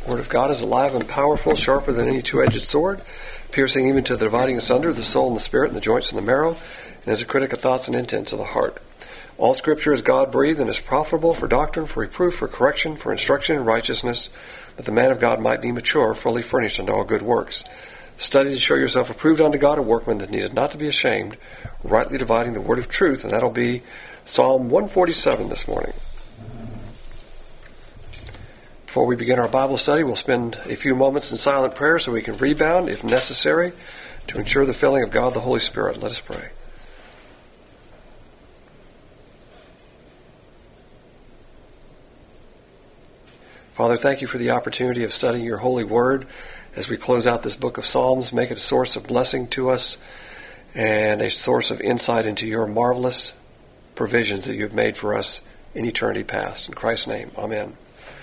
The Word of God is alive and powerful, sharper than any two-edged sword, piercing even to the dividing asunder of the soul and the spirit and the joints and the marrow, and is a critic of thoughts and intents of the heart. All Scripture is God-breathed and is profitable for doctrine, for reproof, for correction, for instruction in righteousness, that the man of God might be mature, fully furnished unto all good works. Study to show yourself approved unto God, a workman that needeth not to be ashamed, rightly dividing the word of truth, and that'll be Psalm 147 this morning. Before we begin our Bible study, we'll spend a few moments in silent prayer so we can rebound, if necessary, to ensure the filling of God the Holy Spirit. Let us pray. Father, thank you for the opportunity of studying your holy word as we close out this book of Psalms. Make it a source of blessing to us and a source of insight into your marvelous provisions that you have made for us in eternity past. In Christ's name, amen.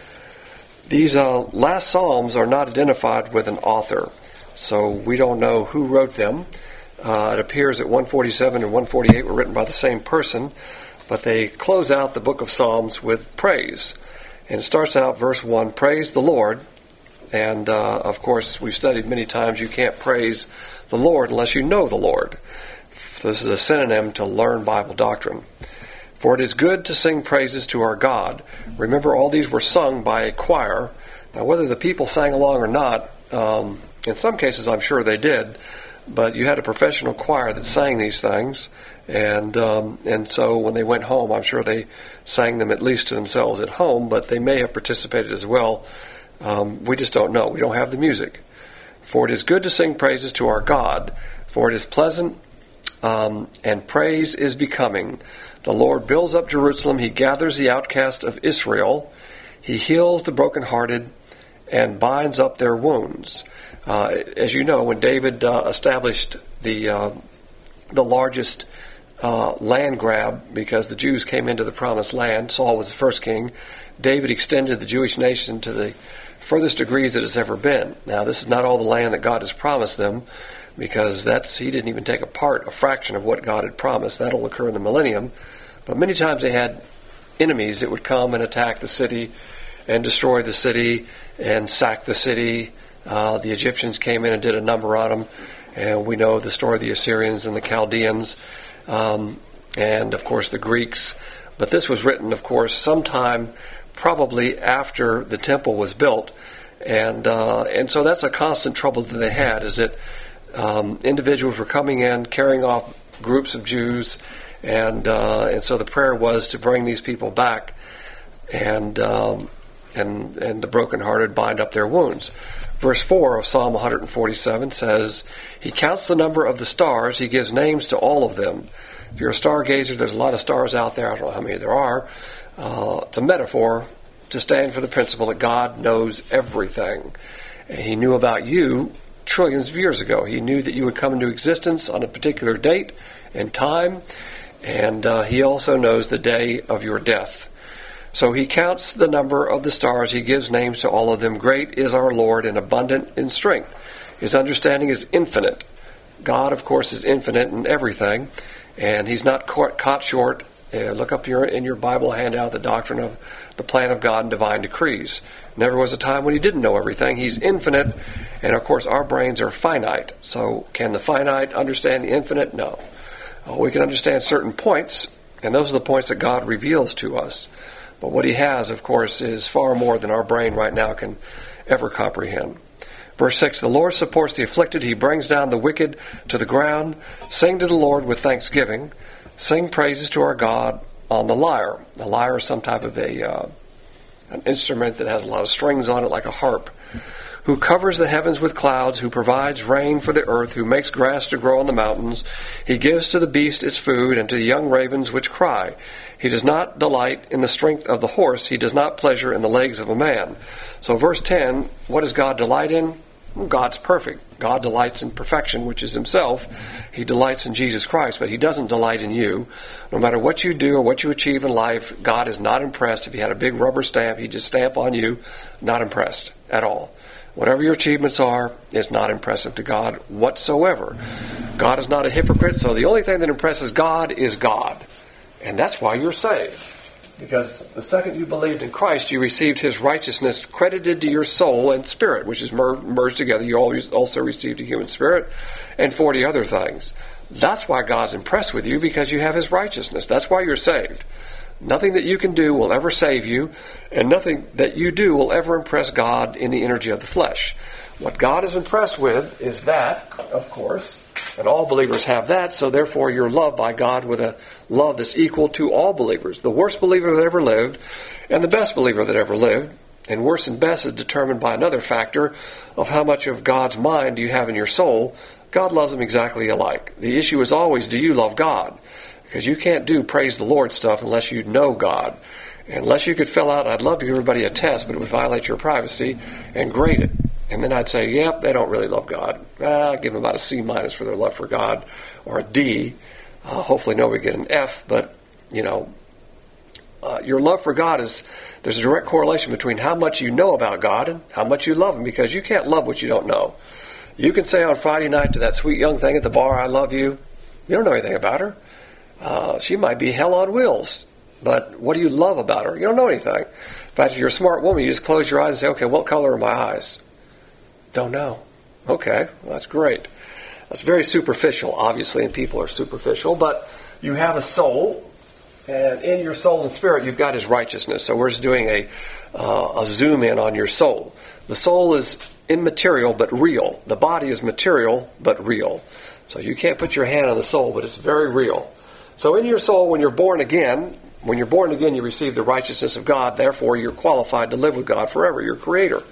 These last Psalms are not identified with an author, so we don't know who wrote them. It appears that 147 and 148 were written by the same person, but they close out the book of Psalms with praise. And it starts out, verse 1, praise the Lord. And, of course, we've studied many times you can't praise the Lord unless you know the Lord. This is a synonym to learn Bible doctrine. For it is good to sing praises to our God. Remember, all these were sung by a choir. Now, whether the people sang along or not, in some cases I'm sure they did, but you had a professional choir that sang these things. And so when they went home, I'm sure they sang them at least to themselves at home, but they may have participated as well. We just don't know. We don't have the music. For it is good to sing praises to our God, for it is pleasant, and praise is becoming. The Lord builds up Jerusalem. He gathers the outcast of Israel. He heals the brokenhearted and binds up their wounds. As you know, when David established the largest land grab, because the Jews came into the promised land, Saul was the first king, David extended the Jewish nation to the furthest degrees that it's ever been. Now, this is not all the land that God has promised them, because he didn't even take a fraction of what God had promised. That'll occur in the millennium. But many times they had enemies that would come and attack the city and destroy the city and sack the city. The Egyptians came in and did a number on them. And we know the story of the Assyrians and the Chaldeans, and, of course, the Greeks. But this was written, of course, sometime probably after the temple was built. And so that's a constant trouble that they had, is that individuals were coming in, carrying off groups of Jews, and so the prayer was to bring these people back and the brokenhearted bind up their wounds. Verse 4 of Psalm 147 says, He counts the number of the stars, He gives names to all of them. If you're a stargazer, there's a lot of stars out there. I don't know how many there are. It's a metaphor to stand for the principle that God knows everything. And He knew about you trillions of years ago. He knew that you would come into existence on a particular date and time, and He also knows the day of your death. So He counts the number of the stars. He gives names to all of them. Great is our Lord and abundant in strength. His understanding is infinite. God, of course, is infinite in everything, and He's not caught short. Look up in your Bible handout the doctrine of the plan of God and divine decrees. Never was a time when He didn't know everything. He's infinite, and of course our brains are finite. So can the finite understand the infinite? No. We can understand certain points, and those are the points that God reveals to us. But what He has, of course, is far more than our brain right now can ever comprehend. Verse 6, The Lord supports the afflicted. He brings down the wicked to the ground. Sing to the Lord with thanksgiving. Sing praises to our God on the lyre. The lyre is some type of an instrument that has a lot of strings on it, like a harp. Who covers the heavens with clouds, who provides rain for the earth, who makes grass to grow on the mountains. He gives to the beast its food, and to the young ravens which cry. He does not delight in the strength of the horse. He does not pleasure in the legs of a man. So verse 10, what does God delight in? Well, God's perfect. God delights in perfection, which is Himself. He delights in Jesus Christ, but He doesn't delight in you. No matter what you do or what you achieve in life, God is not impressed. If He had a big rubber stamp, He'd just stamp on you. Not impressed at all. Whatever your achievements are, it's not impressive to God whatsoever. God is not a hypocrite, so the only thing that impresses God is God. And that's why you're saved. Because the second you believed in Christ, you received his righteousness credited to your soul and spirit, which is merged together. You also received a human spirit and 40 other things. That's why God's impressed with you, because you have his righteousness. That's why you're saved. Nothing that you can do will ever save you, and nothing that you do will ever impress God in the energy of the flesh. What God is impressed with is that, of course, and all believers have that, so therefore you're loved by God with a love that's equal to all believers. The worst believer that ever lived and the best believer that ever lived. And worse and best is determined by another factor of how much of God's mind do you have in your soul. God loves them exactly alike. The issue is always, do you love God? Because you can't do praise the Lord stuff unless you know God. Unless you could fill out, I'd love to give everybody a test, but it would violate your privacy, and grade it. And then I'd say, yep, they don't really love God. I'll give them about a C- for their love for God, or a D. Hopefully nobody get an F, but, your love for God there's a direct correlation between how much you know about God and how much you love him, because you can't love what you don't know. You can say on Friday night to that sweet young thing at the bar, I love you. You don't know anything about her. She might be hell on wheels, but what do you love about her? You don't know anything. In fact, if you're a smart woman, you just close your eyes and say, okay, what color are my eyes? Don't know. Okay, well, that's great. That's very superficial, obviously, and people are superficial, but you have a soul, and in your soul and spirit, you've got his righteousness. So we're just doing a zoom in on your soul. The soul is immaterial but real. The body is material but real. So you can't put your hand on the soul, but it's very real. So in your soul, when you're born again, you receive the righteousness of God. Therefore, you're qualified to live with God forever. You're creator.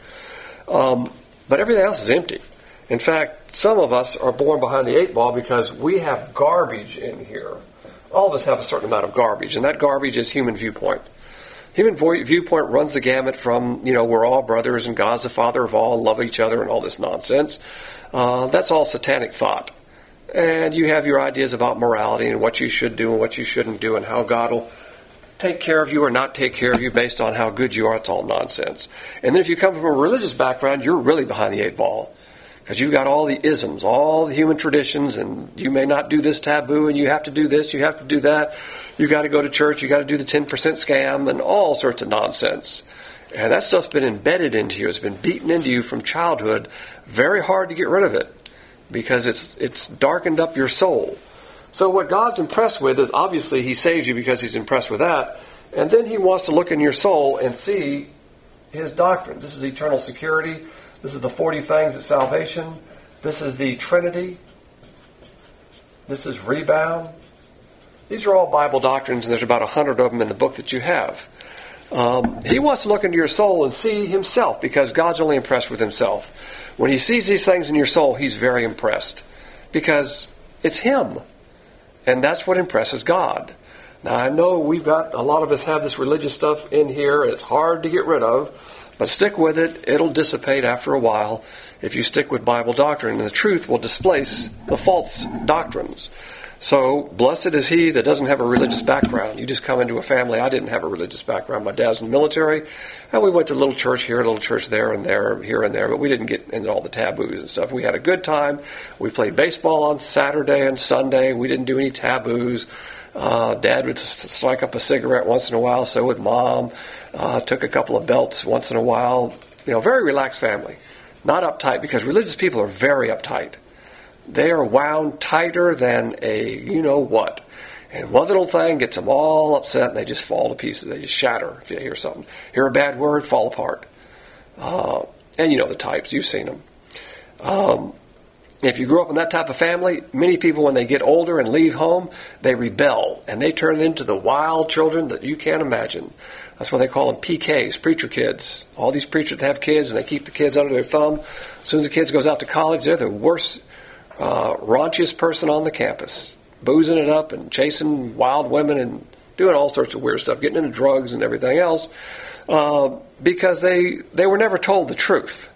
But everything else is empty. In fact, some of us are born behind the 8 ball because we have garbage in here. All of us have a certain amount of garbage, and that garbage is human viewpoint. Human viewpoint runs the gamut from, we're all brothers and God's the Father of all, love each other and all this nonsense. That's all satanic thought. And you have your ideas about morality and what you should do and what you shouldn't do and how God will take care of you or not take care of you based on how good you are. It's all nonsense. And then if you come from a religious background, you're really behind the 8 ball. Because you've got all the isms, all the human traditions, and you may not do this taboo, and you have to do this, you have to do that. You got to go to church, you got to do the 10% scam, and all sorts of nonsense. And that stuff's been embedded into you. It's been beaten into you from childhood. Very hard to get rid of it because it's darkened up your soul. So what God's impressed with is obviously he saves you because he's impressed with that. And then he wants to look in your soul and see his doctrine. This is eternal security. This is the 40 things at salvation. This is the Trinity. This is rebound. These are all Bible doctrines, and there's about 100 of them in the book that you have. He wants to look into your soul and see himself, because God's only impressed with himself. When he sees these things in your soul, he's very impressed, because it's him. And that's what impresses God. Now, I know a lot of us have this religious stuff in here, and it's hard to get rid of. But stick with it. It'll dissipate after a while if you stick with Bible doctrine. And the truth will displace the false doctrines. So, blessed is he that doesn't have a religious background. You just come into a family. I didn't have a religious background. My dad's in the military. And we went to a little church here, a little church there, here and there. But we didn't get into all the taboos and stuff. We had a good time. We played baseball on Saturday and Sunday. We didn't do any taboos. Dad would strike up a cigarette once in a while, so would Mom. Took a couple of belts once in a while. Very relaxed family. Not uptight, because religious people are very uptight. They are wound tighter than a you-know-what. And one little thing gets them all upset, and they just fall to pieces. They just shatter if you hear something. Hear a bad word, fall apart. And you know the types. You've seen them. If you grew up in that type of family, many people, when they get older and leave home, they rebel, and they turn into the wild children that you can't imagine. That's why they call them PKs, preacher kids. All these preachers that have kids, and they keep the kids under their thumb. As soon as the kids goes out to college, they're the worst, raunchiest person on the campus, boozing it up and chasing wild women and doing all sorts of weird stuff, getting into drugs and everything else, because they were never told the truth.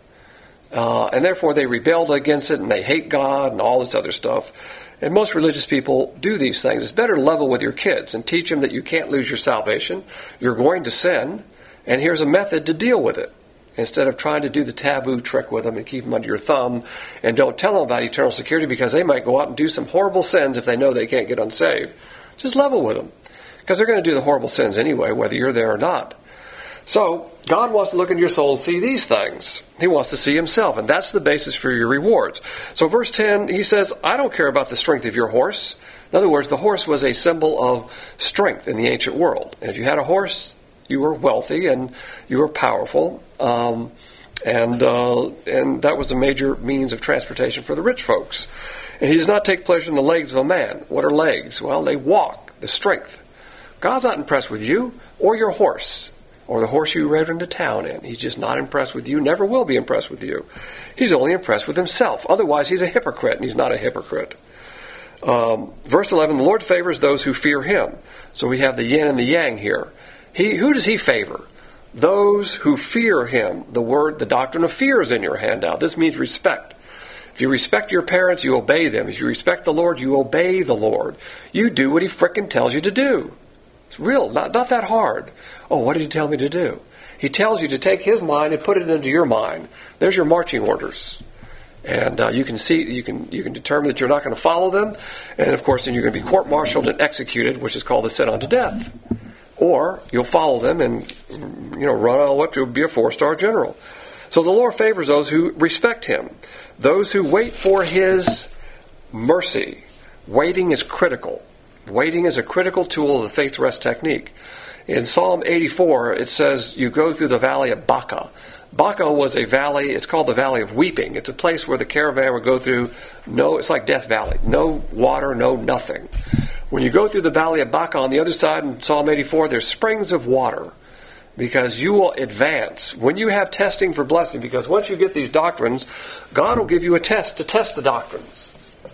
And therefore they rebelled against it, and they hate God and all this other stuff. And most religious people do these things. It's better to level with your kids and teach them that you can't lose your salvation. You're going to sin, and here's a method to deal with it. Instead of trying to do the taboo trick with them and keep them under your thumb, and don't tell them about eternal security, because they might go out and do some horrible sins if they know they can't get unsaved. Just level with them. because they're going to do the horrible sins anyway, whether you're there or not. So, God wants to look into your soul and see these things. He wants to see himself, and that's the basis for your rewards. So verse 10, he says, I don't care about the strength of your horse. In other words, the horse was a symbol of strength in the ancient world. And if you had a horse, you were wealthy and you were powerful. And that was a major means of transportation for the rich folks. And he does not take pleasure in the legs of a man. What are legs? Well, they walk, the strength. God's not impressed with you or your horse or the horse you rode into town in. He's just not impressed with you, never will be impressed with you. He's only impressed with himself. Otherwise, he's a hypocrite, and he's not a hypocrite. Verse 11, the Lord favors those who fear him. So we have the yin and the yang here. Who does he favor? Those who fear him. The doctrine of fear is in your handout. This means respect. If you respect your parents, you obey them. If you respect the Lord, you obey the Lord. You do what he frickin' tells you to do. It's real, not that hard. Oh, what did he tell me to do? He tells you to take his mind and put it into your mind. There's your marching orders. And you can determine that you're not going to follow them. And of course, then you're going to be court-martialed and executed, which is called the sin unto death. Or you'll follow them and run all the way up to be a 4-star general. So the Lord favors those who respect him. Those who wait for his mercy. Waiting is critical. Waiting is a critical tool of the faith rest technique. In Psalm 84, it says you go through the valley of Baca. Baca was a valley, it's called the Valley of Weeping. It's a place where the caravan would go through, it's like Death Valley. No water, no nothing. When you go through the Valley of Baca, on the other side in Psalm 84, there's springs of water. Because you will advance. When you have testing for blessing, because once you get these doctrines, God will give you a test to test the doctrines.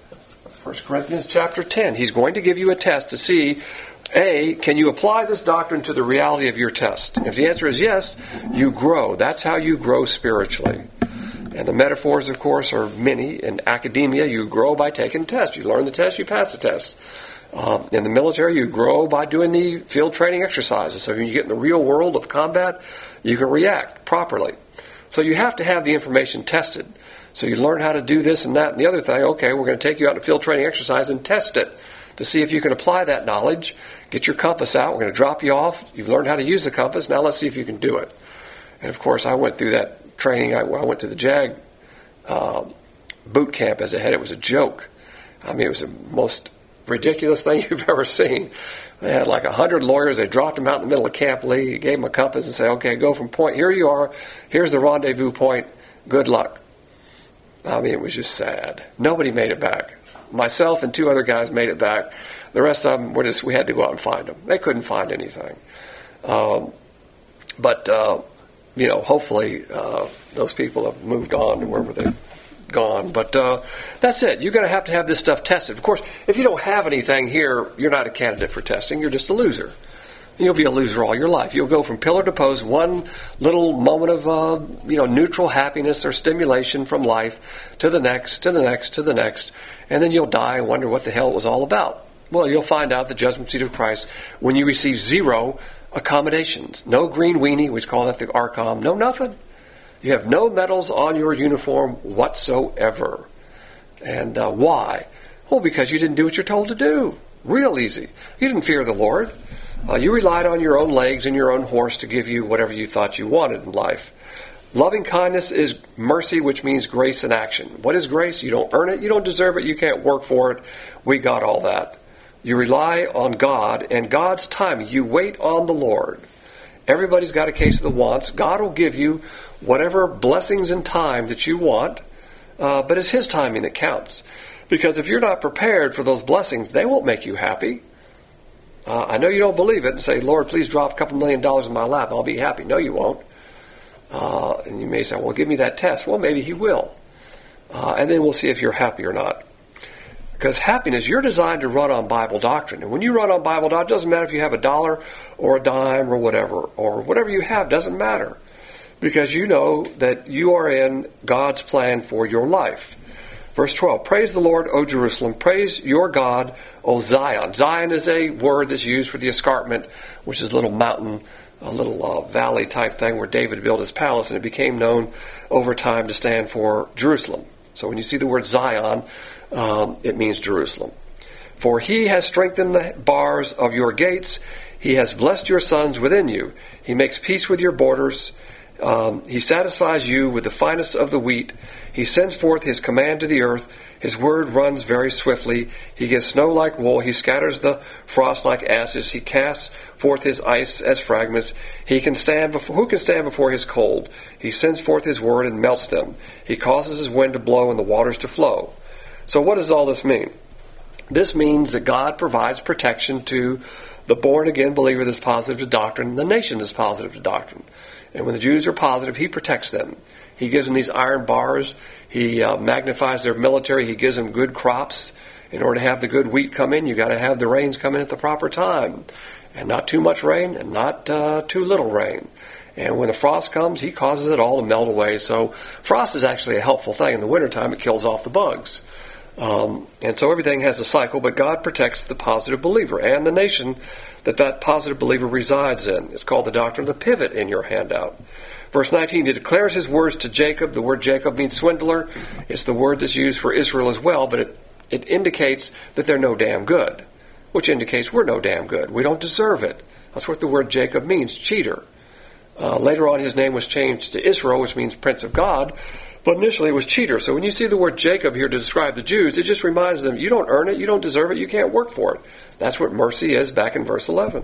1 Corinthians chapter 10. He's going to give you a test to see, A, can you apply this doctrine to the reality of your test? If the answer is yes, you grow. That's how you grow spiritually. And the metaphors, of course, are many. In academia, you grow by taking tests. You learn the test, you pass the test. In the military, you grow by doing the field training exercises. So when you get in the real world of combat, you can react properly. So you have to have the information tested. So you learn how to do this and that and the other thing. Okay, we're going to take you out in a field training exercise and test it to see if you can apply that knowledge. Get your compass out. We're going to drop you off. You've learned how to use the compass. Now let's see if you can do it. And of course, I went through that training. I went to the JAG boot camp as a head. It was a joke. I mean, it was the most ridiculous thing you've ever seen. They had like 100 lawyers. They dropped them out in the middle of Camp Lee, gave them a compass and said, okay, go from point, here you are, here's the rendezvous point, good luck. I mean, it was just sad. Nobody made it back. Myself and 2 other guys made it back. The rest of them, we had to go out and find them. They couldn't find anything. But hopefully those people have moved on to wherever they've gone. But that's it. You're going to have this stuff tested. Of course, if you don't have anything here, you're not a candidate for testing. You're just a loser. You'll be a loser all your life. You'll go from pillar to post, one little moment of neutral happiness or stimulation from life to the next, to the next, to the next, and then you'll die and wonder what the hell it was all about. Well, you'll find out the judgment seat of Christ when you receive 0 accommodations. No green weenie, we call that the ARCOM. No nothing. You have no medals on your uniform whatsoever. And why? Well, because you didn't do what you're told to do. Real easy. You didn't fear the Lord. You relied on your own legs and your own horse to give you whatever you thought you wanted in life. Loving kindness is mercy, which means grace in action. What is grace? You don't earn it. You don't deserve it. You can't work for it. We got all that. You rely on God and God's timing. You wait on the Lord. Everybody's got a case of the wants. God will give you whatever blessings and time that you want, but it's his timing that counts. Because if you're not prepared for those blessings, they won't make you happy. I know you don't believe it and say, Lord, please drop $2 million in my lap. I'll be happy. No, you won't. And you may say, well, give me that test. Well, maybe he will. And then we'll see if you're happy or not. Because happiness, you're designed to run on Bible doctrine. And when you run on Bible doctrine, it doesn't matter if you have $1 or a dime or whatever you have, doesn't matter. Because you know that you are in God's plan for your life. Verse 12, praise the Lord, O Jerusalem. Praise your God, O Zion. Zion is a word that's used for the escarpment, which is a little mountain, a little valley type thing where David built his palace, and it became known over time to stand for Jerusalem. So when you see the word Zion, it means Jerusalem. For he has strengthened the bars of your gates. He has blessed your sons within you. He makes peace with your borders. He satisfies you with the finest of the wheat. He sends forth his command to the earth. His word runs very swiftly. He gives snow like wool. He scatters the frost like ashes. He casts forth his ice as fragments. Who can stand before his cold? He sends forth his word and melts them. He causes his wind to blow and the waters to flow. So what does all this mean? This means that God provides protection to the born-again believer that's positive to doctrine, the nation that's positive to doctrine. And when the Jews are positive, he protects them. He gives them these iron bars. He magnifies their military. He gives them good crops. In order to have the good wheat come in, you've got to have the rains come in at the proper time. And not too much rain and not too little rain. And when the frost comes, he causes it all to melt away. So frost is actually a helpful thing. In the wintertime, it kills off the bugs. And so everything has a cycle, but God protects the positive believer and the nation that positive believer resides in. It's called the doctrine of the pivot in your handout. Verse 19, he declares his words to Jacob. The word Jacob means swindler. It's the word that's used for Israel as well, but it indicates that they're no damn good, which indicates we're no damn good. We don't deserve it. That's what the word Jacob means, cheater. Later on, his name was changed to Israel, which means Prince of God, but initially it was cheater. So when you see the word Jacob here to describe the Jews, it just reminds them, you don't earn it, you don't deserve it, you can't work for it. That's what mercy is back in verse 11.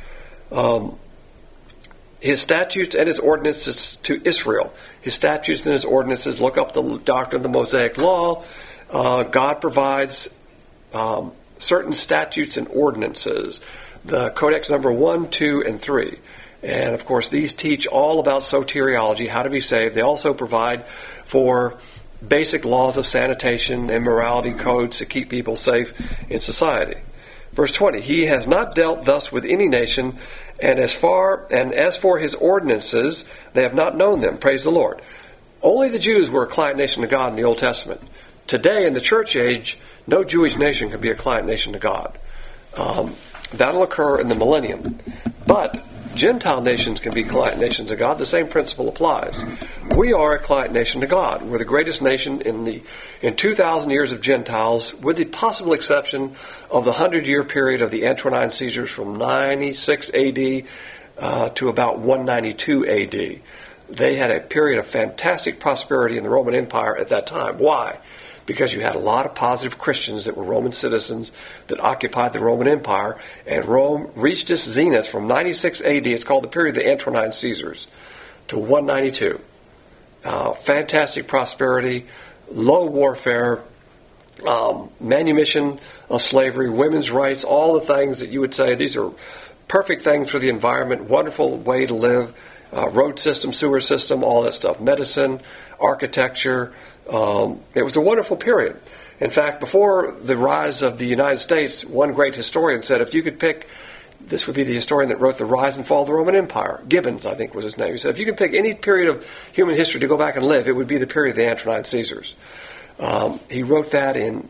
His statutes and his ordinances to Israel. His statutes and his ordinances, look up the doctrine of the Mosaic Law. God provides certain statutes and ordinances. The Codex number 1, 2, and 3. And of course, these teach all about soteriology, how to be saved. They also provide for basic laws of sanitation and morality codes to keep people safe in society. Verse 20, he has not dealt thus with any nation, and as for his ordinances, they have not known them. Praise the Lord. Only the Jews were a client nation to God in the Old Testament. Today, in the church age, no Jewish nation can be a client nation to God. That'll occur in the millennium. But Gentile nations can be client nations of God. The same principle applies. We are a client nation to God. We're the greatest nation in 2,000 years of Gentiles, with the possible exception of the 100-year period of the Antonine Caesars from 96 A.D. To about 192 A.D. They had a period of fantastic prosperity in the Roman Empire at that time. Why? Because you had a lot of positive Christians that were Roman citizens that occupied the Roman Empire, and Rome reached its zenith from 96 A.D., it's called the period of the Antonine Caesars, to 192. Fantastic prosperity, low warfare, manumission of slavery, women's rights, all the things that you would say, these are perfect things for the environment, wonderful way to live, road system, sewer system, all that stuff, medicine, architecture. It was a wonderful period. In fact, before the rise of the United States, one great historian said, if you could pick, this would be the historian that wrote The Rise and Fall of the Roman Empire, Gibbons, I think was his name. He said, if you could pick any period of human history to go back and live, it would be the period of the Antonine Caesars. He wrote that in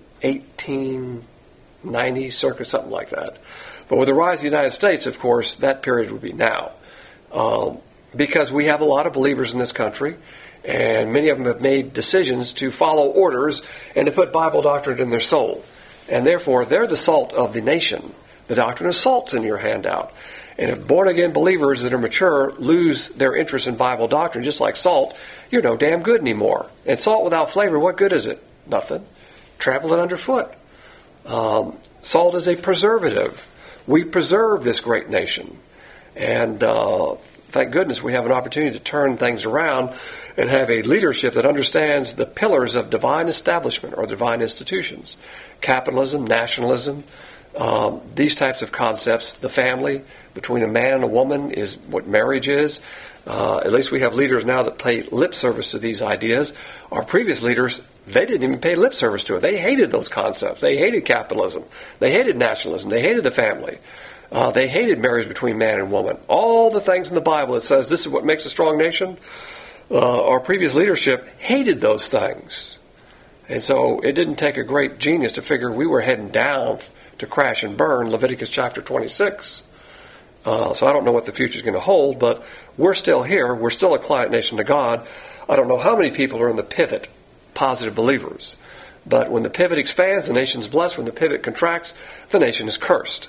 1890, circa something like that. But with the rise of the United States, of course, that period would be now. Because we have a lot of believers in this country, and many of them have made decisions to follow orders and to put Bible doctrine in their soul. And therefore, they're the salt of the nation. The doctrine of salt's in your handout. And if born-again believers that are mature lose their interest in Bible doctrine, just like salt, you're no damn good anymore. And salt without flavor, what good is it? Nothing. Trample it underfoot. Salt is a preservative. We preserve this great nation. And thank goodness we have an opportunity to turn things around and have a leadership that understands the pillars of divine establishment or divine institutions. Capitalism, nationalism, these types of concepts. The family between a man and a woman is what marriage is. At least we have leaders now that pay lip service to these ideas. Our previous leaders, they didn't even pay lip service to it. They hated those concepts. They hated capitalism. They hated nationalism. They hated the family. They hated marriage between man and woman. All the things in the Bible that says this is what makes a strong nation, our previous leadership hated those things. And so it didn't take a great genius to figure we were heading down to crash and burn, Leviticus chapter 26. So I don't know what the future is going to hold, but we're still here. We're still a client nation to God. I don't know how many people are in the pivot, positive believers. But when the pivot expands, the nation is blessed. When the pivot contracts, the nation is cursed.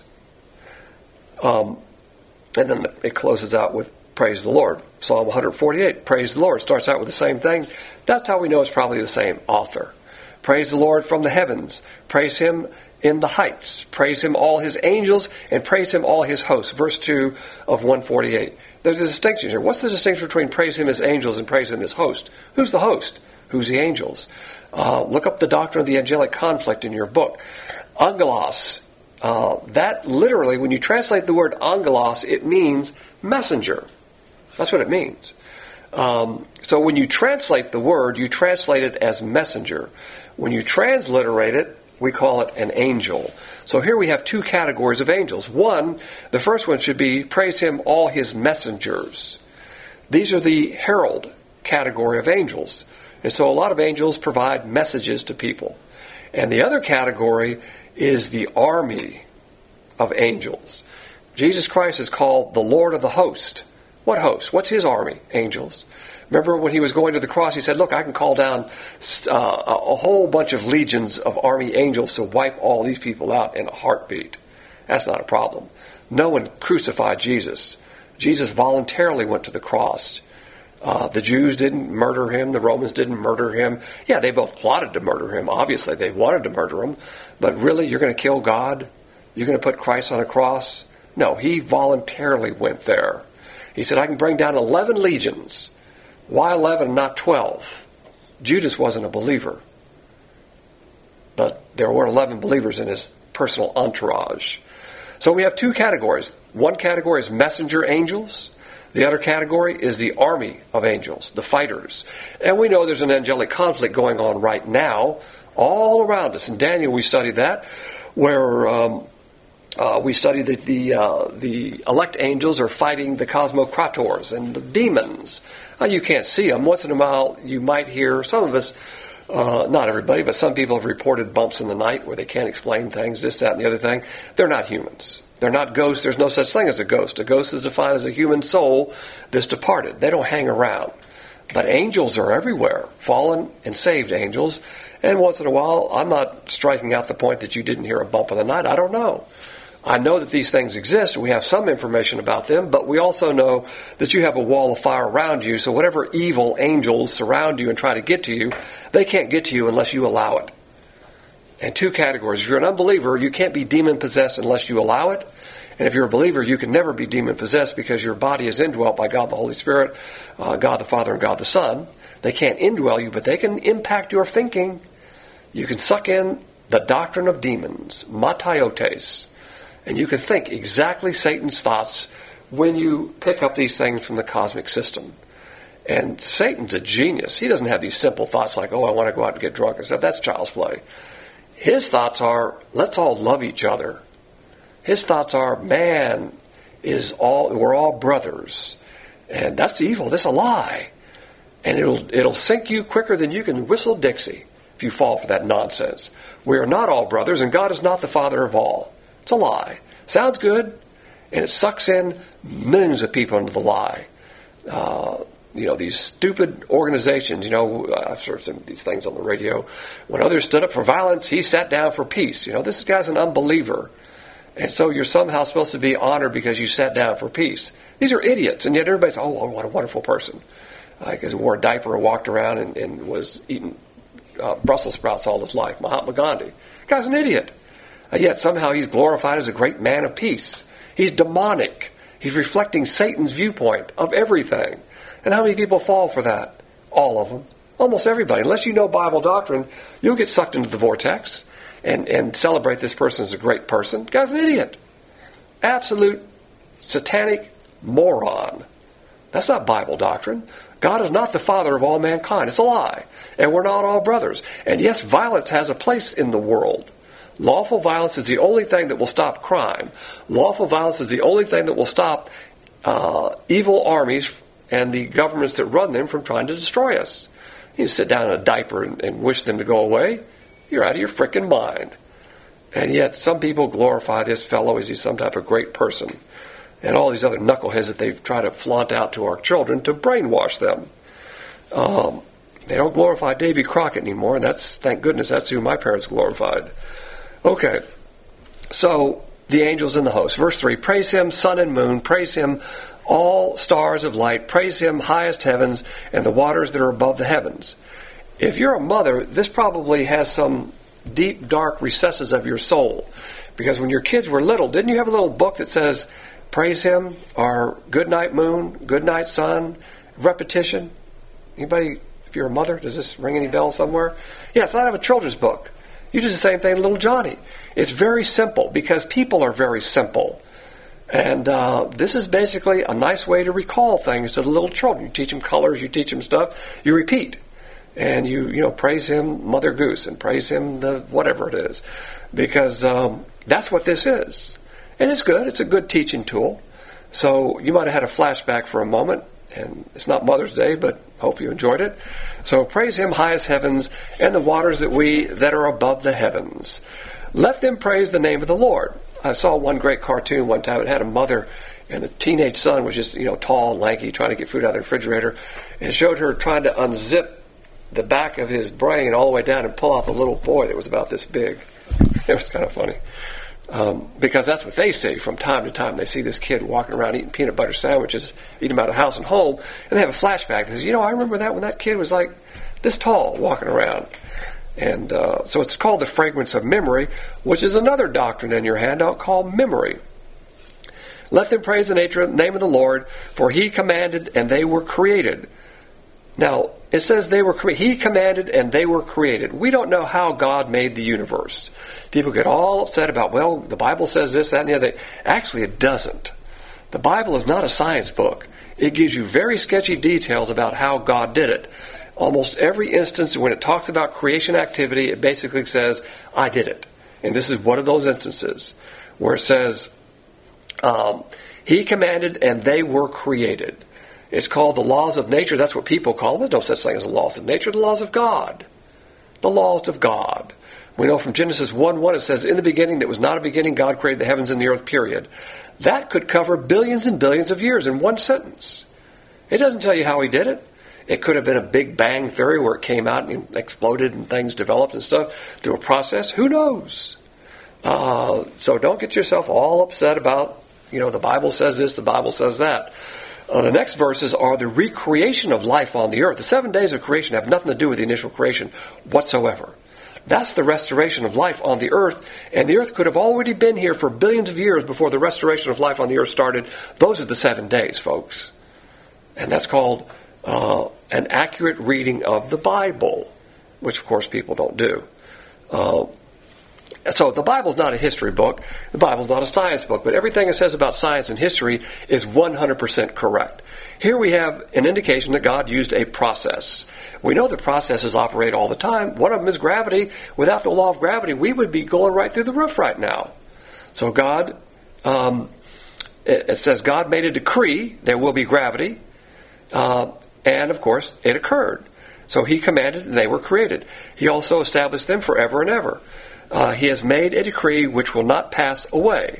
And then it closes out with praise the Lord. Psalm 148, praise the Lord, starts out with the same thing. That's how we know it's probably the same author. Praise the Lord from the heavens. Praise him in the heights. Praise him all his angels, and praise him all his hosts. Verse 2 of 148. There's a distinction here. What's the distinction between praise him as angels and praise him as host? Who's the host? Who's the angels? Look up the doctrine of the angelic conflict in your book. Angelos. That literally, when you translate the word angelos, it means messenger. That's what it means. So when you translate the word, you translate it as messenger. When you transliterate it, we call it an angel. So here we have two categories of angels. One, the first one should be, praise him all his messengers. These are the herald category of angels. And so a lot of angels provide messages to people. And the other category is the army of angels. Jesus Christ is called the Lord of the host. What host? What's his army? Angels. Remember when he was going to the cross, he said, look, I can call down a whole bunch of legions of army angels to wipe all these people out in a heartbeat. That's not a problem. No one crucified Jesus. Jesus voluntarily went to the cross. The Jews didn't murder him. The Romans didn't murder him. Yeah, they both plotted to murder him. Obviously, they wanted to murder him. But really, you're going to kill God? You're going to put Christ on a cross? No, he voluntarily went there. He said, I can bring down 11 legions. Why 11 and not 12? Judas wasn't a believer. But there were 11 believers in his personal entourage. So we have two categories. One category is messenger angels. The other category is the army of angels, the fighters. And we know there's an angelic conflict going on right now all around us. In Daniel we studied that, where we studied that the elect angels are fighting the cosmocrators and the demons. You can't see them. Once in a while you might hear, some of us, not everybody, but some people have reported bumps in the night where they can't explain things, this, that, and the other thing. They're not humans. They're not ghosts. There's no such thing as a ghost. A ghost is defined as a human soul that's departed. They don't hang around. But angels are everywhere, fallen and saved angels. And once in a while, I'm not striking out the point that you didn't hear a bump in the night. I don't know. I know that these things exist. We have some information about them, but we also know that you have a wall of fire around you. So whatever evil angels surround you and try to get to you, they can't get to you unless you allow it. And two categories. If you're an unbeliever, you can't be demon-possessed unless you allow it. And if you're a believer, you can never be demon-possessed because your body is indwelt by God the Holy Spirit, God the Father, and God the Son. They can't indwell you, but they can impact your thinking. You can suck in the doctrine of demons, mataiotes, and you can think exactly Satan's thoughts when you pick up these things from the cosmic system. And Satan's a genius. He doesn't have these simple thoughts like, oh, I want to go out and get drunk and stuff. That's child's play. His thoughts are, let's all love each other. His thoughts are, we're all brothers. And that's evil. That's a lie. And it'll sink you quicker than you can whistle Dixie if you fall for that nonsense. We are not all brothers, and God is not the father of all. It's a lie. Sounds good, and it sucks in millions of people into the lie. These stupid organizations, I've heard some of these things on the radio. When others stood up for violence, he sat down for peace. This guy's an unbeliever. And so you're somehow supposed to be honored because you sat down for peace. These are idiots, and yet everybody's, oh, what a wonderful person. Because he wore a diaper and walked around and was eating Brussels sprouts all his life. Mahatma Gandhi. The guy's an idiot. Yet somehow he's glorified as a great man of peace. He's demonic. He's reflecting Satan's viewpoint of everything. And how many people fall for that? All of them. Almost everybody. Unless you know Bible doctrine, you'll get sucked into the vortex and celebrate this person as a great person. The guy's an idiot. Absolute satanic moron. That's not Bible doctrine. God is not the father of all mankind. It's a lie. And we're not all brothers. And yes, violence has a place in the world. Lawful violence is the only thing that will stop crime. Lawful violence is the only thing that will stop evil armies and the governments that run them from trying to destroy us. You sit down in a diaper and wish them to go away. You're out of your frickin' mind. And yet some people glorify this fellow as he's some type of great person. And all these other knuckleheads that they've tried to flaunt out to our children to brainwash them. They don't glorify Davy Crockett anymore, and thank goodness, that's who my parents glorified. Okay, so the angels in the host. Verse 3, praise him, sun and moon, praise him, all stars of light, praise him, highest heavens, and the waters that are above the heavens. If you're a mother, this probably has some deep, dark recesses of your soul. Because when your kids were little, didn't you have a little book that says, praise him, or good night moon, good night sun, repetition? Anybody, if you're a mother, does this ring any bells somewhere? Yeah, it's out of a children's book. You do the same thing, little Johnny. It's very simple because people are very simple. And this is basically a nice way to recall things to the little children. You teach them colors, you teach them stuff, you repeat. And you praise him, Mother Goose, and praise him, the whatever it is. Because that's what this is. And it's good. It's a good teaching tool. So you might have had a flashback for a moment. And it's not Mother's Day, but hope you enjoyed it. So praise him, highest heavens, and the waters that are above the heavens. Let them praise the name of the Lord. I saw one great cartoon one time. It had a mother and the teenage son was just, tall and lanky, trying to get food out of the refrigerator. And it showed her trying to unzip the back of his brain all the way down and pull out the little boy that was about this big. It was kind of funny. Because that's what they see from time to time. They see this kid walking around eating peanut butter sandwiches, eating them out of house and home, and they have a flashback. They say, I remember that when that kid was like this tall walking around. And so it's called the fragrance of memory, which is another doctrine in your handout called memory. Let them praise the name of the Lord, for he commanded and they were created. Now, it says he commanded and they were created. We don't know how God made the universe. People get all upset about, the Bible says this, that, and the other. Actually, it doesn't. The Bible is not a science book. It gives you very sketchy details about how God did it. Almost every instance when it talks about creation activity, it basically says, I did it. And this is one of those instances where it says, he commanded and they were created. It's called the laws of nature. That's what people call them. There's no such thing as the laws of nature. The laws of God. The laws of God. We know from Genesis 1:1 it says, in the beginning, that was not a beginning, God created the heavens and the earth, period. That could cover billions and billions of years in one sentence. It doesn't tell you how he did it. It could have been a Big Bang theory where it came out and exploded and things developed and stuff through a process. Who knows? So don't get yourself all upset about, the Bible says this, the Bible says that. The next verses are the recreation of life on the earth. The 7 days of creation have nothing to do with the initial creation whatsoever. That's the restoration of life on the earth, and the earth could have already been here for billions of years before the restoration of life on the earth started. Those are the 7 days, folks. And that's called an accurate reading of the Bible, which, of course, people don't do. So the Bible's not a history book. The Bible's not a science book. But everything it says about science and history is 100% correct. Here we have an indication that God used a process. We know that processes operate all the time. One of them is gravity. Without the law of gravity, we would be going right through the roof right now. So God, it says God made a decree, there will be gravity. And, of course, it occurred. So he commanded and they were created. He also established them forever and ever. He has made a decree which will not pass away.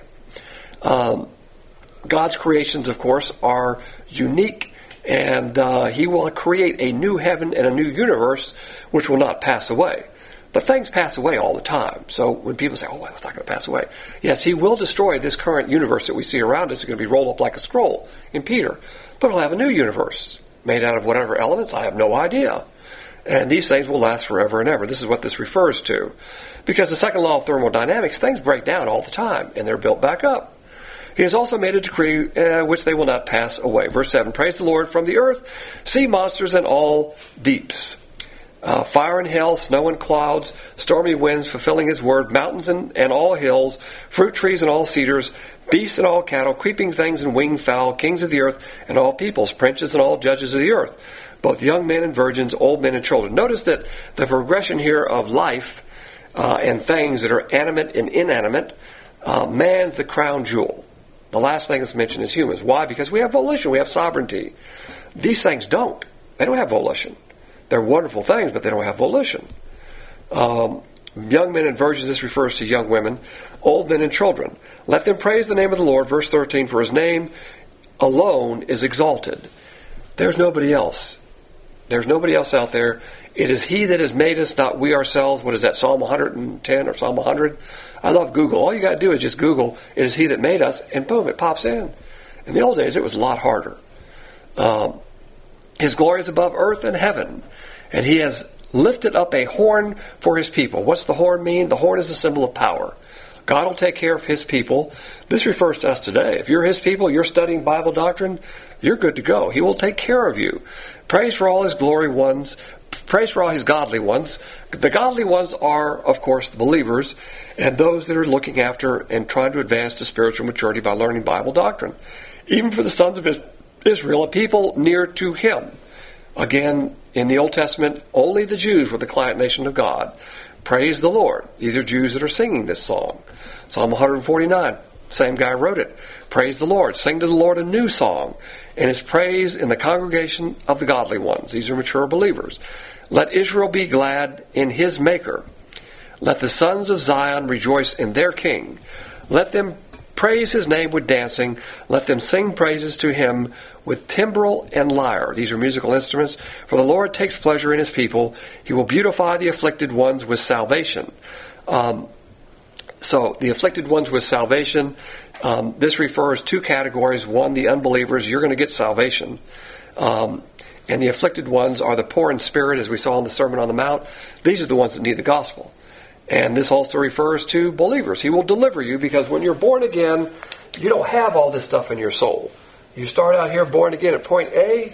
God's creations, of course, are unique, and he will create a new heaven and a new universe which will not pass away. But things pass away all the time. So when people say, it's not going to pass away. Yes, he will destroy this current universe that we see around us. It's going to be rolled up like a scroll in Peter. But he'll have a new universe made out of whatever elements. I have no idea. And these things will last forever and ever. This is what this refers to. Because the second law of thermodynamics, things break down all the time, and they're built back up. He has also made a decree which they will not pass away. Verse 7, praise the Lord from the earth, sea monsters and all deeps. Fire and hail, snow and clouds, stormy winds fulfilling his word, mountains and all hills, fruit trees and all cedars, beasts and all cattle, creeping things and winged fowl, kings of the earth and all peoples, princes and all judges of the earth, both young men and virgins, old men and children. Notice that the progression here of life and things that are animate and inanimate, man's the crown jewel. The last thing that's mentioned is humans. Why? Because we have volition, we have sovereignty. These things don't. They don't have volition. They're wonderful things, but they don't have volition. Young men and virgins, this refers to young women. Old men and children. Let them praise the name of the Lord, verse 13, for his name alone is exalted. There's nobody else. There's nobody else out there. It is He that has made us, not we ourselves. What is that, Psalm 110 or Psalm 100? I love Google. All you got to do is just Google, it is He that made us, and boom, it pops in. In the old days, it was a lot harder. His glory is above earth and heaven, and He has lifted up a horn for His people. What's the horn mean? The horn is a symbol of power. God will take care of His people. This refers to us today. If you're His people, you're studying Bible doctrine, you're good to go. He will take care of you. Praise for all His glory ones. Praise for all His godly ones. The godly ones are, of course, the believers and those that are looking after and trying to advance to spiritual maturity by learning Bible doctrine. Even for the sons of Israel, a people near to Him. Again, in the Old Testament, only the Jews were the client nation of God. Praise the Lord. These are Jews that are singing this song. Psalm 149, same guy wrote it. Praise the Lord. Sing to the Lord a new song. And His praise in the congregation of the godly ones. These are mature believers. Let Israel be glad in His Maker. Let the sons of Zion rejoice in their King. Let them praise His name with dancing. Let them sing praises to Him with timbrel and lyre. These are musical instruments. For the Lord takes pleasure in His people. He will beautify the afflicted ones with salvation. So the afflicted ones with salvation, this refers to two categories. One, the unbelievers, you're going to get salvation. And the afflicted ones are the poor in spirit, as we saw in the Sermon on the Mount. These are the ones that need the gospel. And this also refers to believers. He will deliver you, because when you're born again, you don't have all this stuff in your soul. You start out here born again at point A,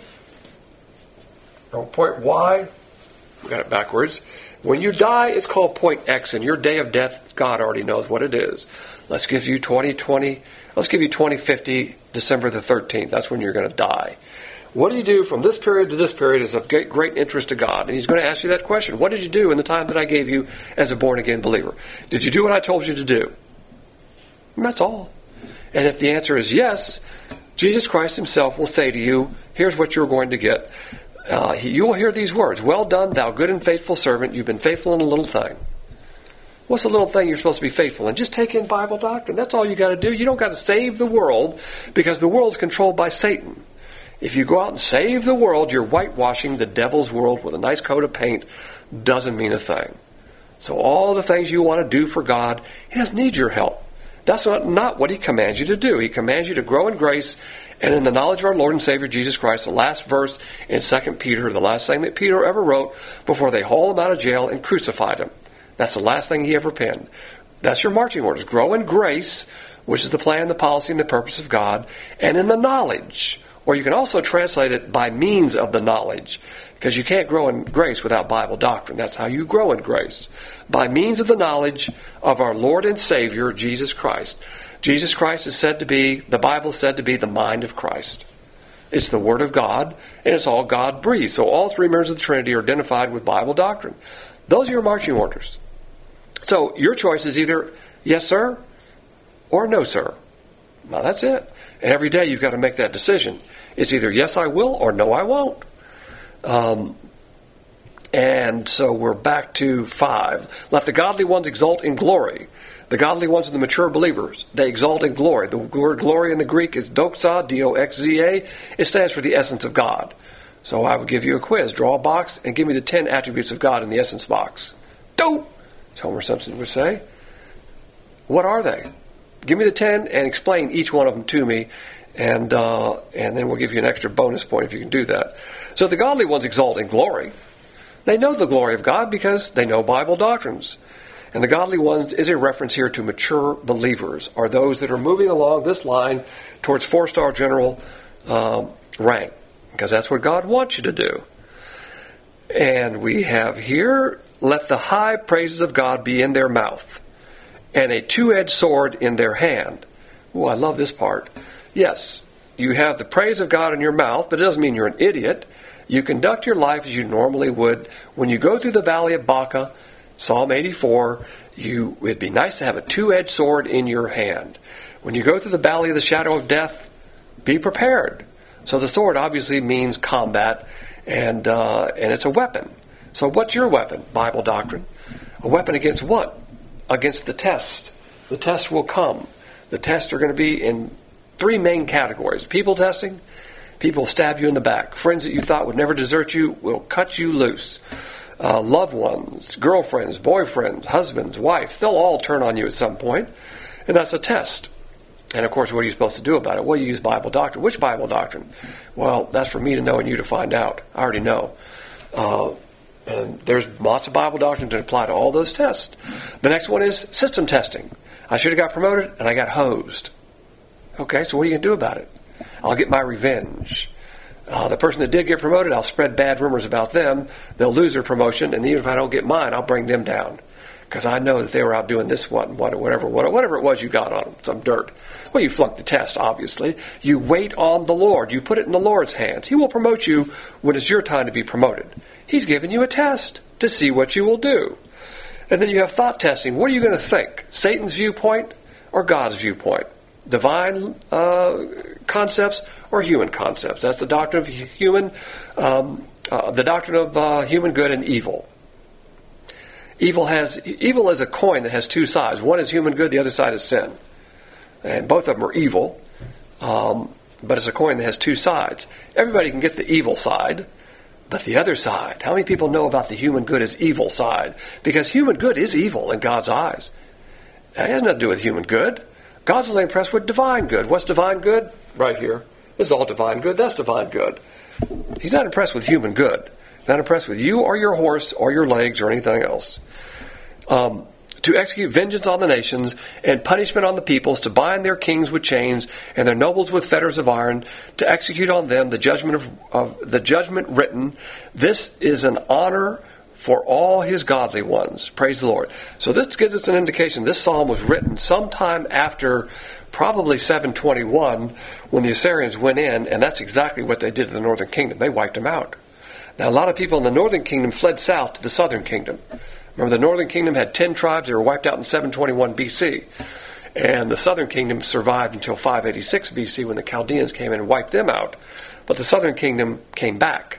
or point Y. We got it backwards. When you die, it's called point X, and your day of death, God already knows what it is. Let's give you 2020. Let's give you 2050, December the 13th. That's when you're going to die. What do you do from this period to this period is of great interest to God. And He's going to ask you that question. What did you do in the time that I gave you as a born-again believer? Did you do what I told you to do? And that's all. And if the answer is yes, Jesus Christ Himself will say to you, here's what you're going to get. You will hear these words, well done, thou good and faithful servant. You've been faithful in a little thing. What's the little thing you're supposed to be faithful in? Just take in Bible doctrine. That's all you got to do. You don't got to save the world, because the world's controlled by Satan. If you go out and save the world, you're whitewashing the devil's world with a nice coat of paint. Doesn't mean a thing. So all the things you want to do for God, He doesn't need your help. That's not what He commands you to do. He commands you to grow in grace and in the knowledge of our Lord and Savior Jesus Christ. The last verse in 2 Peter, the last thing that Peter ever wrote before they hauled Him out of jail and crucified Him. That's the last thing he ever penned. That's your marching orders. Grow in grace, which is the plan, the policy, and the purpose of God, and in the knowledge. Or you can also translate it by means of the knowledge, because you can't grow in grace without Bible doctrine. That's how you grow in grace. By means of the knowledge of our Lord and Savior, Jesus Christ. Jesus Christ is said to be, the Bible is said to be the mind of Christ. It's the Word of God, and it's all God-breathed. So all three members of the Trinity are identified with Bible doctrine. Those are your marching orders. So your choice is either yes, sir, or no, sir. Now that's it. And every day you've got to make that decision. It's either yes, I will, or no, I won't. And so we're back to 5. Let the godly ones exult in glory. The godly ones are the mature believers. They exalt in glory. The word glory in the Greek is doxa, D-O-X-Z-A. It stands for the essence of God. So I would give you a quiz. Draw a box and give me the 10 attributes of God in the essence box. Do! As Homer Simpson would say. What are they? Give me the 10 and explain each one of them to me, and then we'll give you an extra bonus point if you can do that. So the godly ones exalt in glory. They know the glory of God because they know Bible doctrines. And the godly ones is a reference here to mature believers, or those that are moving along this line towards 4-star general rank, because that's what God wants you to do. And we have here, let the high praises of God be in their mouth, and a two-edged sword in their hand. Oh, I love this part. Yes, you have the praise of God in your mouth, but it doesn't mean you're an idiot. You conduct your life as you normally would. When you go through the valley of Baca, Psalm 84, it'd be nice to have a two-edged sword in your hand. When you go through the valley of the shadow of death, be prepared. So the sword obviously means combat, and it's a weapon. So what's your weapon? Bible doctrine. A weapon against what? Against the test. The test will come. The tests are going to be in 3 main categories. People testing, People stab you in the back. Friends that you thought would never desert you will cut you loose. Loved ones, girlfriends, boyfriends, husbands, wife, they'll all turn on you at some point, and that's a test. And of course, what are you supposed to do about it? Well, you use Bible doctrine. Which Bible doctrine? Well, that's for me to know and you to find out. I already know. And there's lots of Bible doctrine to apply to all those tests. The next one is system testing. I should have got promoted and I got hosed. Okay, so what are you going to do about it? I'll get my revenge. The person that did get promoted, I'll spread bad rumors about them. They'll lose their promotion, and even if I don't get mine, I'll bring them down. Because I know that they were out doing this one, whatever it was you got on them, some dirt. Well, you flunked the test, obviously. You wait on the Lord. You put it in the Lord's hands. He will promote you when it's your time to be promoted. He's given you a test to see what you will do. And then you have thought testing. What are you going to think? Satan's viewpoint or God's viewpoint? Divine concepts or human concepts? That's the doctrine of human good and evil. Evil is a coin that has two sides. One is human good, the other side is sin. And both of them are evil, but it's a coin that has two sides. Everybody can get the evil side, but the other side, how many people know about the human good is evil side? Because human good is evil in God's eyes. It has nothing to do with human good. God's only impressed with divine good. What's divine good? Right here. This is all divine good. That's divine good. He's not impressed with human good. He's not impressed with you or your horse or your legs or anything else. To execute vengeance on the nations and punishment on the peoples, to bind their kings with chains and their nobles with fetters of iron, to execute on them the judgment of the judgment written. This is an honor for all his godly ones. Praise the Lord. So this gives us an indication. This psalm was written sometime after probably 721 when the Assyrians went in, and that's exactly what they did to the northern kingdom. They wiped them out. Now, a lot of people in the northern kingdom fled south to the southern kingdom. Remember, the northern kingdom had 10 tribes. They were wiped out in 721 BC. And the southern kingdom survived until 586 BC when the Chaldeans came in and wiped them out. But the southern kingdom came back.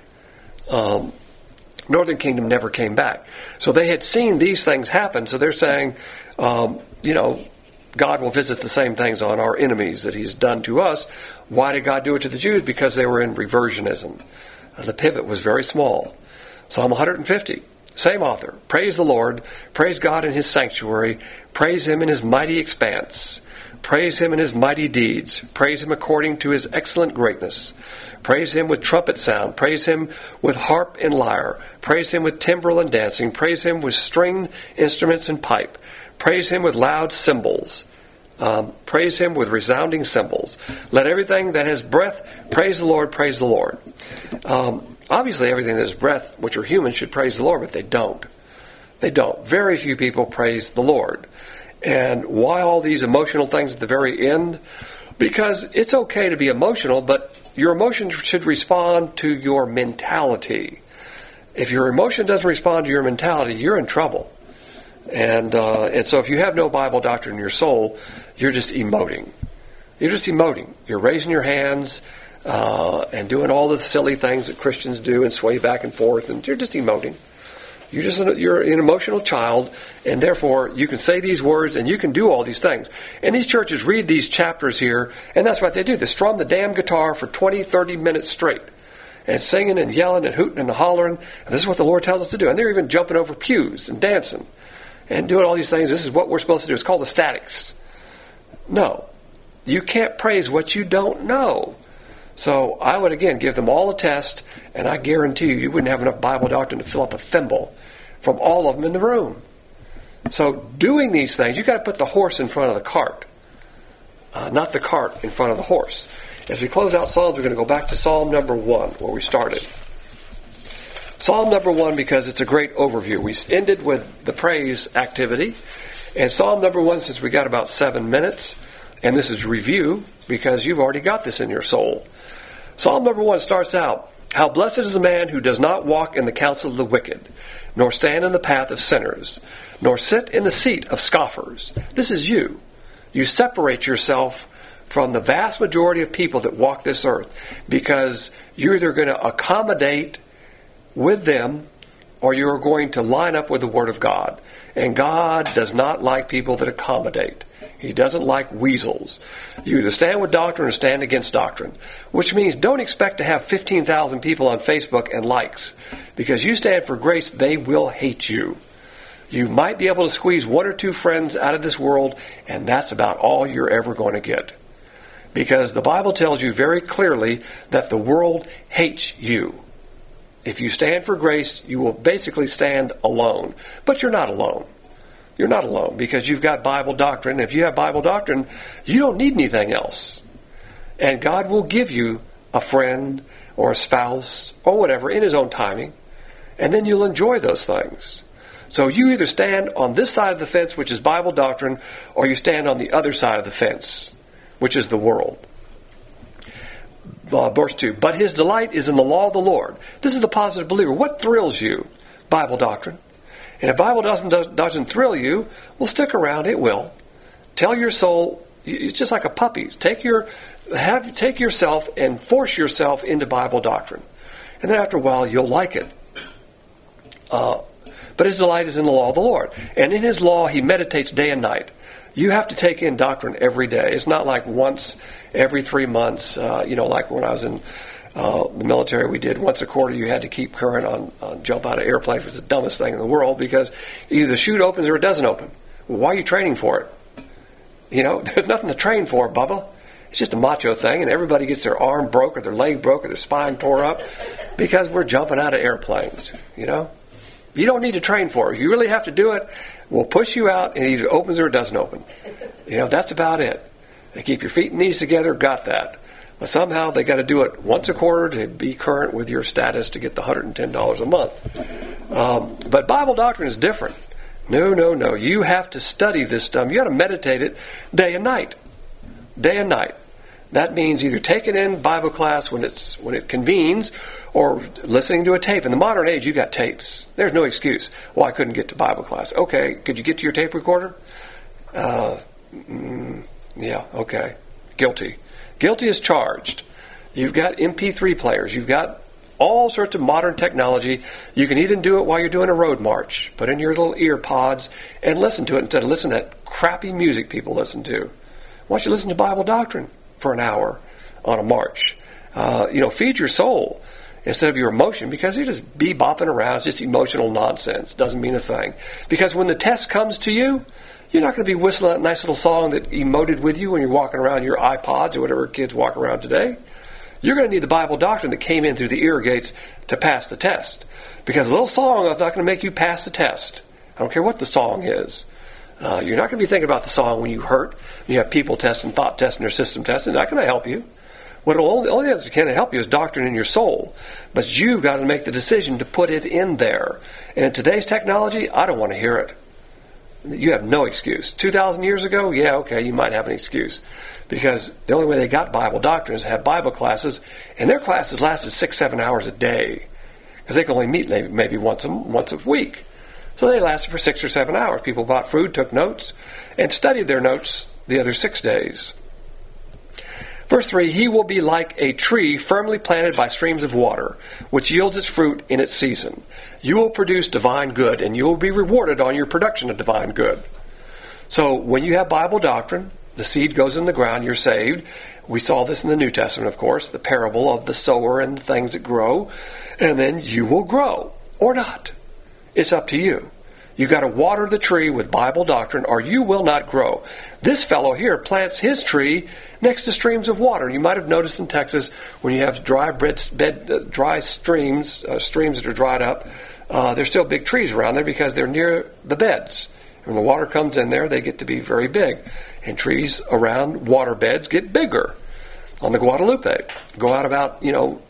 Northern kingdom never came back. So they had seen these things happen. So they're saying, God will visit the same things on our enemies that he's done to us. Why did God do it to the Jews? Because they were in reversionism. The pivot was very small. Psalm 150. Same author. Praise the Lord. Praise God in his sanctuary. Praise him in his mighty expanse. Praise him in his mighty deeds. Praise him according to his excellent greatness. Praise him with trumpet sound. Praise him with harp and lyre. Praise him with timbrel and dancing. Praise him with stringed instruments and pipe. Praise him with loud cymbals. Praise him with resounding cymbals. Let everything that has breath praise the Lord. Praise the Lord. Obviously, everything that has breath, which are human, should praise the Lord, but they don't. They don't. Very few people praise the Lord. And why all these emotional things at the very end? Because it's okay to be emotional, but your emotions should respond to your mentality. If your emotion doesn't respond to your mentality, you're in trouble. And so if you have no Bible doctrine in your soul, you're just emoting. You're just emoting. You're raising your hands and doing all the silly things that Christians do and sway back and forth, and you're just emoting. You're an emotional child, and therefore you can say these words and you can do all these things. And these churches read these chapters here, and that's what they do. They strum the damn guitar for 20, 30 minutes straight, and singing and yelling and hooting and hollering. And this is what the Lord tells us to do. And they're even jumping over pews and dancing and doing all these things. This is what we're supposed to do. It's called ecstatics. No. You can't praise what you don't know. So I would, again, give them all a test, and I guarantee you wouldn't have enough Bible doctrine to fill up a thimble from all of them in the room. So doing these things, you've got to put the horse in front of the cart, not the cart in front of the horse. As we close out Psalms, we're going to go back to Psalm number 1, where we started. Psalm number 1, because it's a great overview. We ended with the praise activity. And Psalm number 1, since we got about 7 minutes, and this is review, because you've already got this in your soul. Psalm number 1 starts out, "How blessed is the man who does not walk in the counsel of the wicked, nor stand in the path of sinners, nor sit in the seat of scoffers." This is you. You separate yourself from the vast majority of people that walk this earth, because you're either going to accommodate with them or you're going to line up with the Word of God. And God does not like people that accommodate. He doesn't like weasels. You either stand with doctrine or stand against doctrine, which means don't expect to have 15,000 people on Facebook and likes. Because you stand for grace, they will hate you. You might be able to squeeze one or two friends out of this world, and that's about all you're ever going to get. Because the Bible tells you very clearly that the world hates you. If you stand for grace, you will basically stand alone. But you're not alone. You're not alone because you've got Bible doctrine. If you have Bible doctrine, you don't need anything else. And God will give you a friend or a spouse or whatever in His own timing. And then you'll enjoy those things. So you either stand on this side of the fence, which is Bible doctrine, or you stand on the other side of the fence, which is the world. Verse 2, but his delight is in the law of the Lord. This is the positive believer. What thrills you? Bible doctrine. And if Bible doesn't thrill you, well, stick around. It will. Tell your soul, it's just like a puppy. Take yourself and force yourself into Bible doctrine. And then after a while, you'll like it. But his delight is in the law of the Lord. And in his law, he meditates day and night. You have to take in doctrine every day. It's not like once every 3 months. Like when I was in the military, we did once a quarter. You had to keep current on jump out of airplanes. It was the dumbest thing in the world because either the chute opens or it doesn't open. Well, why are you training for it? There's nothing to train for, Bubba. It's just a macho thing, and everybody gets their arm broke or their leg broke or their spine tore up because we're jumping out of airplanes, You don't need to train for it. If you really have to do it, we'll push you out, and it either opens or it doesn't open. That's about it. They keep your feet and knees together, got that. But somehow they got to do it once a quarter to be current with your status to get the $110 a month. But Bible doctrine is different. No. You have to study this stuff. You got to meditate it day and night. Day and night. That means either taking in Bible class when it convenes or listening to a tape. In the modern age, you got tapes. There's no excuse. Well, I couldn't get to Bible class. Okay, could you get to your tape recorder? Yeah, okay. Guilty. Guilty as charged. You've got MP3 players. You've got all sorts of modern technology. You can even do it while you're doing a road march. Put in your little ear pods and listen to it instead of listening to that crappy music people listen to. Why don't you listen to Bible doctrine for an hour on a march? Feed your soul instead of your emotion, because you just be bopping around. It's just emotional nonsense. Doesn't mean a thing. Because when the test comes to you, you're not going to be whistling that nice little song that emoted with you when you're walking around your iPods or whatever kids walk around today. You're going to need the Bible doctrine that came in through the ear gates to pass the test. Because a little song is not going to make you pass the test. I don't care what the song is. You're not going to be thinking about the song when you hurt. You have people testing, thought testing, or system testing. It's not going to help you. The only thing that can help you is doctrine in your soul. But you've got to make the decision to put it in there. And in today's technology, I don't want to hear it. You have no excuse. 2,000 years ago, yeah, okay, you might have an excuse. Because the only way they got Bible doctrine is to have Bible classes, and their classes lasted 6-7 hours a day. Because they could only meet maybe once a week. So they lasted for 6 or 7 hours. People bought food, took notes, and studied their notes the other 6 days. Verse 3, he will be like a tree firmly planted by streams of water, which yields its fruit in its season. You will produce divine good, and you will be rewarded on your production of divine good. So when you have Bible doctrine, the seed goes in the ground, you're saved. We saw this in the New Testament, of course, the parable of the sower and the things that grow. And then you will grow, or not. It's up to you. You've got to water the tree with Bible doctrine, or you will not grow. This fellow here plants his tree next to streams of water. You might have noticed in Texas when you have dry streams that are dried up, there's still big trees around there because they're near the beds. When the water comes in there, they get to be very big. And trees around water beds get bigger. On the Guadalupe, go out about,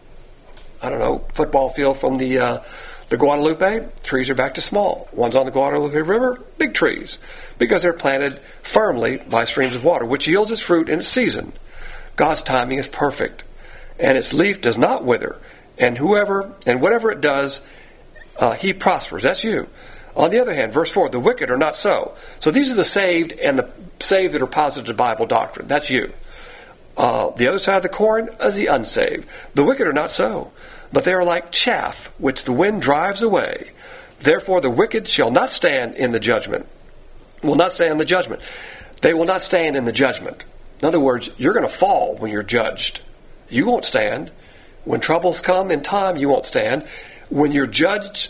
football field from the Guadalupe, trees are back to small. Ones on the Guadalupe River, big trees, because they're planted firmly by streams of water, which yields its fruit in its season. God's timing is perfect, and its leaf does not wither, and whatever it does, he prospers. That's you. On the other hand, verse 4, the wicked are not so. So these are the saved and the saved that are positive to Bible doctrine. That's you. The other side of the coin is the unsaved. The wicked are not so, but they are like chaff, which the wind drives away. Therefore the wicked shall not stand in the judgment. Will not stand in the judgment. They will not stand in the judgment. In other words, you're going to fall when you're judged. You won't stand. When troubles come in time, you won't stand. When you're judged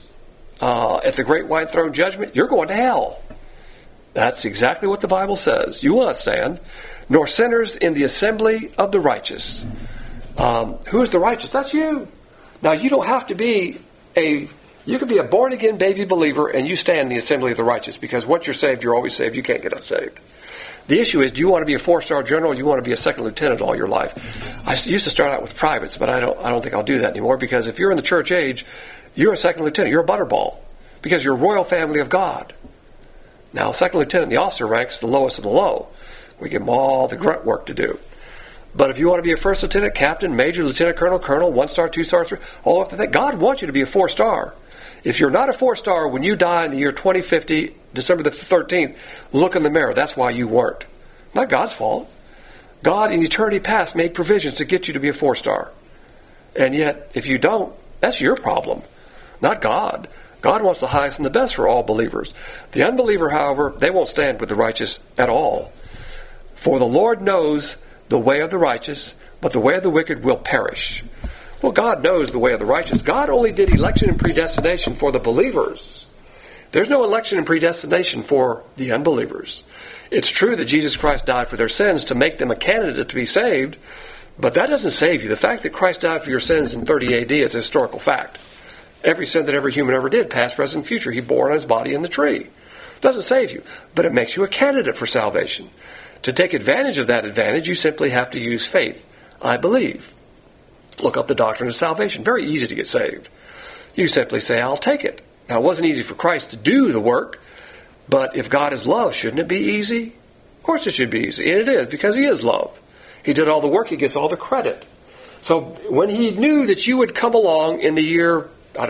at the great white throne judgment, you're going to hell. That's exactly what the Bible says. You will not stand, nor sinners in the assembly of the righteous. Who is the righteous? That's you. Now, you don't have to be you can be a born-again baby believer and you stand in the assembly of the righteous, because once you're saved, you're always saved. You can't get unsaved. The issue is, do you want to be a 4-star general or do you want to be a second lieutenant all your life? I used to start out with privates, but I don't think I'll do that anymore, because if you're in the church age, you're a second lieutenant. You're a butterball, because you're a royal family of God. Now, second lieutenant in the officer ranks, the lowest of the low. We give them all the grunt work to do. But if you want to be a first lieutenant, captain, major, lieutenant, colonel, 1-star, 2-star, 3, all up to that, God wants you to be a 4-star. If you're not a 4-star, when you die in the year 2050, December the 13th, look in the mirror. That's why you weren't. Not God's fault. God in eternity past made provisions to get you to be a 4-star. And yet, if you don't, that's your problem, not God. God wants the highest and the best for all believers. The unbeliever, however, they won't stand with the righteous at all. For the Lord knows the way of the righteous, but the way of the wicked will perish. Well, God knows the way of the righteous. God only did election and predestination for the believers. There's no election and predestination for the unbelievers. It's true that Jesus Christ died for their sins to make them a candidate to be saved, but that doesn't save you. The fact that Christ died for your sins in 30 AD is a historical fact. Every sin that every human ever did, past, present, future, he bore on his body in the tree. Doesn't save you, but it makes you a candidate for salvation. To take advantage of that advantage, you simply have to use faith. I believe. Look up the doctrine of salvation. Very easy to get saved. You simply say, I'll take it. Now, it wasn't easy for Christ to do the work, but if God is love, shouldn't it be easy? Of course it should be easy, and it is, because he is love. He did all the work, he gets all the credit. So when he knew that you would come along in the year,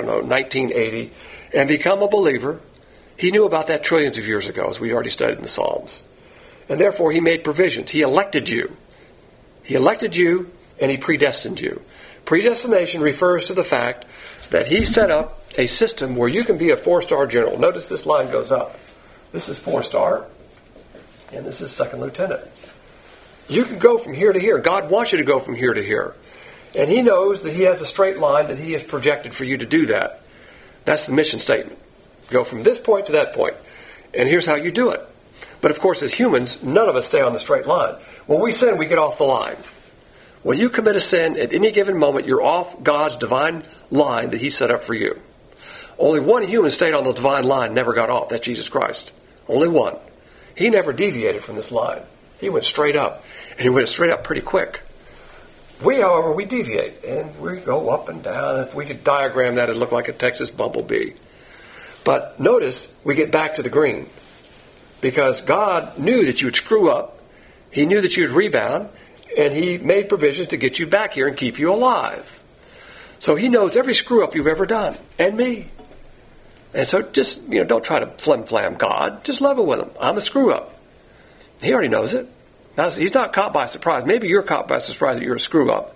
1980, and become a believer, he knew about that trillions of years ago, as we already studied in the Psalms. And therefore he made provisions. He elected you. He elected you, and he predestined you. Predestination refers to the fact that he set up a system where you can be a 4-star general. Notice this line goes up. This is 4-star, and this is second lieutenant. You can go from here to here. God wants you to go from here to here. And he knows that he has a straight line that he has projected for you to do that. That's the mission statement. Go from this point to that point. And here's how you do it. But of course, as humans, none of us stay on the straight line. When we sin, we get off the line. When you commit a sin, at any given moment, you're off God's divine line that he set up for you. Only one human stayed on the divine line, never got off. That's Jesus Christ. Only one. He never deviated from this line. He went straight up. And he went straight up pretty quick. We, however, we deviate. And we go up and down. If we could diagram that, it'd look like a Texas bumblebee. But notice, we get back to the green. Because God knew that you would screw up. He knew that you would rebound. And he made provisions to get you back here and keep you alive. So he knows every screw up you've ever done. And me. And so just, don't try to flim-flam God. Just level with him. I'm a screw up. He already knows it. Now, he's not caught by surprise. Maybe you're caught by surprise that you're a screw up.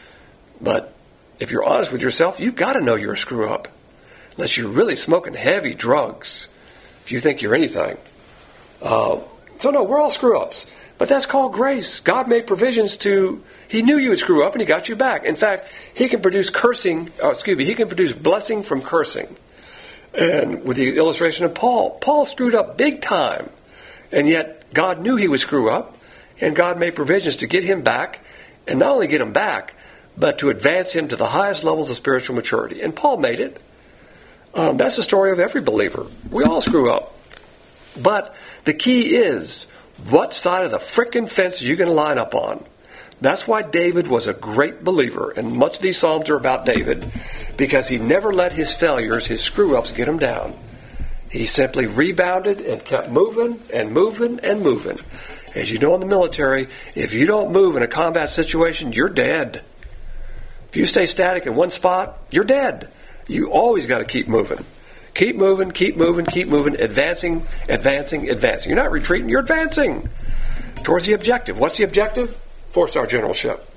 But if you're honest with yourself, you've got to know you're a screw up. Unless you're really smoking heavy drugs. If you think you're anything. So no, we're all screw ups. But that's called grace. God made provisions he knew you would screw up and he got you back. In fact, he can produce he can produce blessing from cursing. And with the illustration of Paul screwed up big time. And yet God knew he would screw up. And God made provisions to get him back. And not only get him back, but to advance him to the highest levels of spiritual maturity. And Paul made it. That's the story of every believer. We all screw up. But the key is, what side of the frickin' fence are you going to line up on? That's why David was a great believer. And much of these Psalms are about David. Because he never let his failures, his screw-ups, get him down. He simply rebounded and kept moving and moving and moving. As you know in the military, if you don't move in a combat situation, you're dead. If you stay static in one spot, you're dead. You always got to keep moving. Keep moving, keep moving, keep moving, advancing, advancing, advancing. You're not retreating, you're advancing towards the objective. What's the objective? 4-star generalship.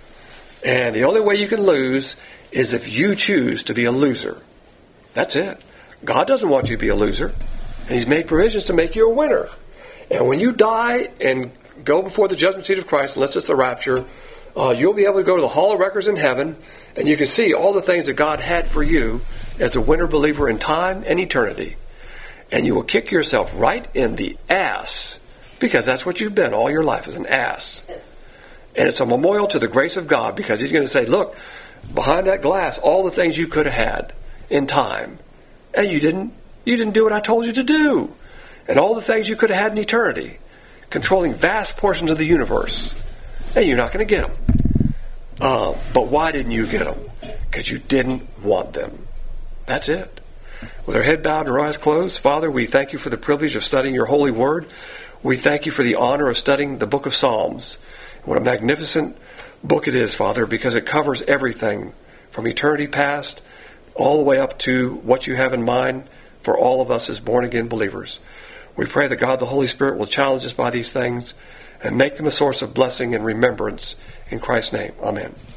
And the only way you can lose is if you choose to be a loser. That's it. God doesn't want you to be a loser. And he's made provisions to make you a winner. And when you die and go before the judgment seat of Christ, unless it's the rapture, you'll be able to go to the Hall of Records in heaven, and you can see all the things that God had for you as a winter believer in time and eternity. And you will kick yourself right in the ass, because that's what you've been all your life, is an ass. And it's a memorial to the grace of God, because He's going to say, look, behind that glass, all the things you could have had in time, and you didn't do what I told you to do. And all the things you could have had in eternity, controlling vast portions of the universe, and you're not going to get them. But why didn't you get them? Because you didn't want them. That's it. With our head bowed and our eyes closed, Father, we thank you for the privilege of studying your holy word. We thank you for the honor of studying the book of Psalms. What a magnificent book it is, Father, because it covers everything from eternity past all the way up to what you have in mind for all of us as born-again believers. We pray that God the Holy Spirit will challenge us by these things and make them a source of blessing and remembrance. In Christ's name, amen.